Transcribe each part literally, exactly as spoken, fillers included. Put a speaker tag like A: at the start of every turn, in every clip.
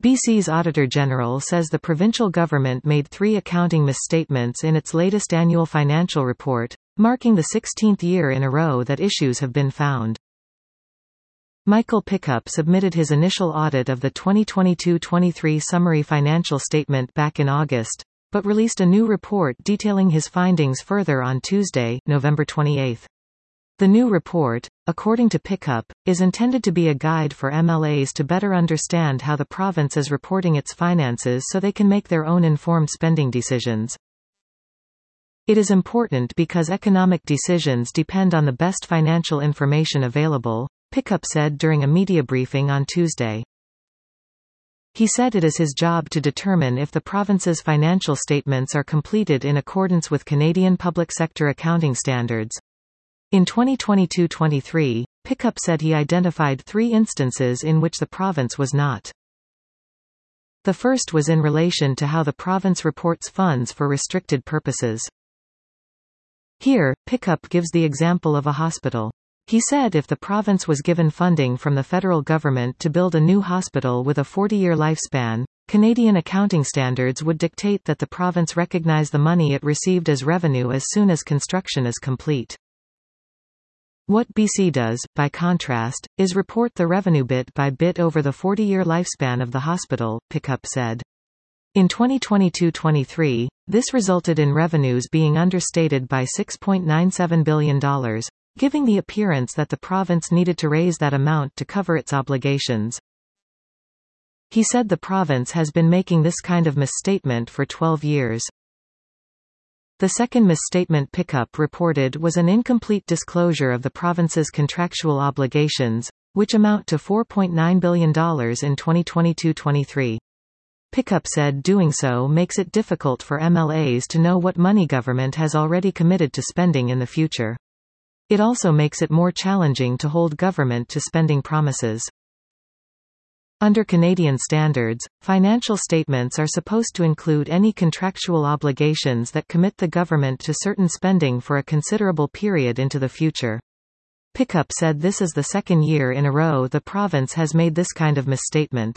A: B C's Auditor General says the provincial government made three accounting misstatements in its latest annual financial report, marking the sixteenth year in a row that issues have been found. Michael Pickup submitted his initial audit of the twenty twenty-two twenty-three summary financial statement back in August, but released a new report detailing his findings further on Tuesday, November twenty-eighth. The new report, according to Pickup, is intended to be a guide for M L As to better understand how the province is reporting its finances so they can make their own informed spending decisions. It is important because economic decisions depend on the best financial information available, Pickup said during a media briefing on Tuesday. He said it is his job to determine if the province's financial statements are completed in accordance with Canadian public sector accounting standards. In twenty twenty-two twenty-three, Pickup said he identified three instances in which the province was not. The first was in relation to how the province reports funds for restricted purposes. Here, Pickup gives the example of a hospital. He said if the province was given funding from the federal government to build a new hospital with a forty-year lifespan, Canadian accounting standards would dictate that the province recognize the money it received as revenue as soon as construction is complete. What B C does, by contrast, is report the revenue bit by bit over the forty-year lifespan of the hospital, Pickup said. In twenty twenty-two twenty-three, this resulted in revenues being understated by six point nine seven billion dollars, giving the appearance that the province needed to raise that amount to cover its obligations. He said the province has been making this kind of misstatement for twelve years. The second misstatement Pickup reported was an incomplete disclosure of the province's contractual obligations, which amount to four point nine billion dollars in twenty twenty-two twenty-three. Pickup said doing so makes it difficult for M L As to know what money government has already committed to spending in the future. It also makes it more challenging to hold government to spending promises. Under Canadian standards, financial statements are supposed to include any contractual obligations that commit the government to certain spending for a considerable period into the future. Pickup said this is the second year in a row the province has made this kind of misstatement.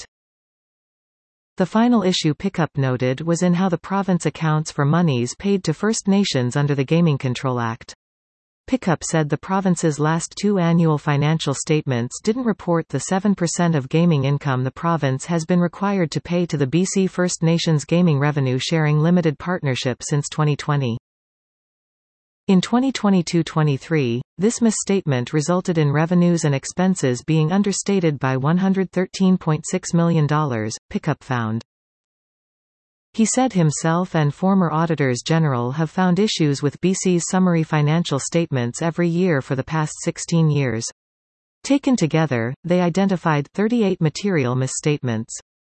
A: The final issue Pickup noted was in how the province accounts for monies paid to First Nations under the Gaming Control Act. Pickup said the province's last two annual financial statements didn't report the seven percent of gaming income the province has been required to pay to the B C First Nations Gaming Revenue Sharing Limited Partnership since twenty twenty. In twenty twenty-two twenty-three, this misstatement resulted in revenues and expenses being understated by one hundred thirteen point six million dollars, Pickup found. He said himself and former Auditors General have found issues with B C's summary financial statements every year for the past sixteen years. Taken together, they identified thirty-eight material misstatements.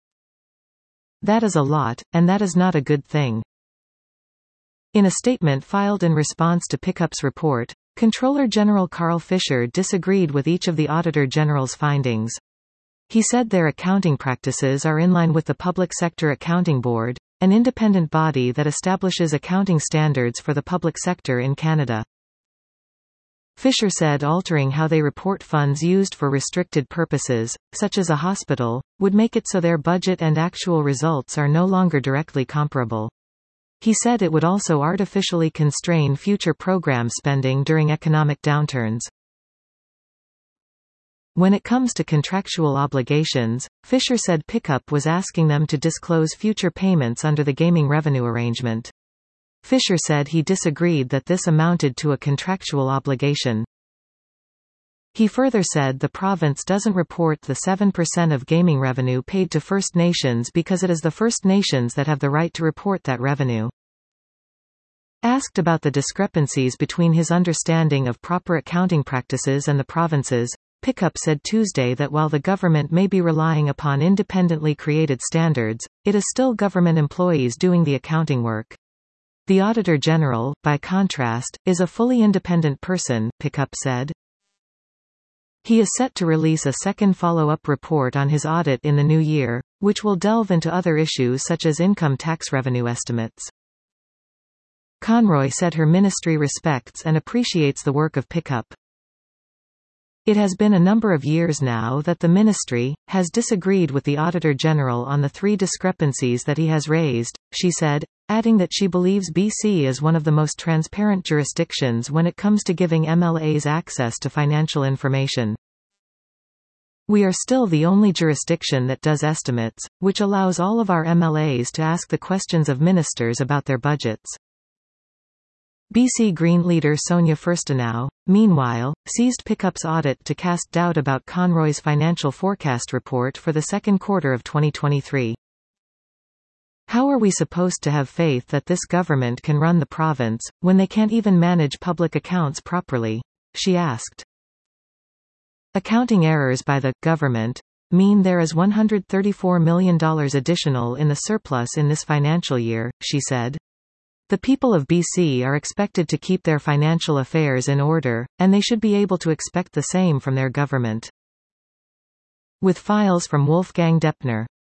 A: That is a lot, and that is not a good thing. In a statement filed in response to Pickup's report, Controller General Carl Fisher disagreed with each of the Auditor General's findings. He said their accounting practices are in line with the Public Sector Accounting Board, an independent body that establishes accounting standards for the public sector in Canada. Fisher said altering how they report funds used for restricted purposes, such as a hospital, would make it so their budget and actual results are no longer directly comparable. He said it would also artificially constrain future program spending during economic downturns. When it comes to contractual obligations, Fisher said Pickup was asking them to disclose future payments under the gaming revenue arrangement. Fisher said he disagreed that this amounted to a contractual obligation. He further said the province doesn't report the seven percent of gaming revenue paid to First Nations because it is the First Nations that have the right to report that revenue. Asked about the discrepancies between his understanding of proper accounting practices and the province's, Pickup said Tuesday that while the government may be relying upon independently created standards, it is still government employees doing the accounting work. The Auditor General, by contrast, is a fully independent person, Pickup said. He is set to release a second follow-up report on his audit in the new year, which will delve into other issues such as income tax revenue estimates. Conroy said her ministry respects and appreciates the work of Pickup. It has been a number of years now that the Ministry has disagreed with the Auditor General on the three discrepancies that he has raised, she said, adding that she believes B C is one of the most transparent jurisdictions when it comes to giving M L As access to financial information. We are still the only jurisdiction that does estimates, which allows all of our M L As to ask the questions of ministers about their budgets. B C Green leader Sonia Furstenau, meanwhile, seized Pickup's audit to cast doubt about Conroy's financial forecast report for the second quarter of twenty twenty-three. How are we supposed to have faith that this government can run the province, when they can't even manage public accounts properly? She asked. Accounting errors by the government mean there is one hundred thirty-four million dollars additional in the surplus in this financial year, she said. The people of B C are expected to keep their financial affairs in order, and they should be able to expect the same from their government. With files from Wolfgang Deppner.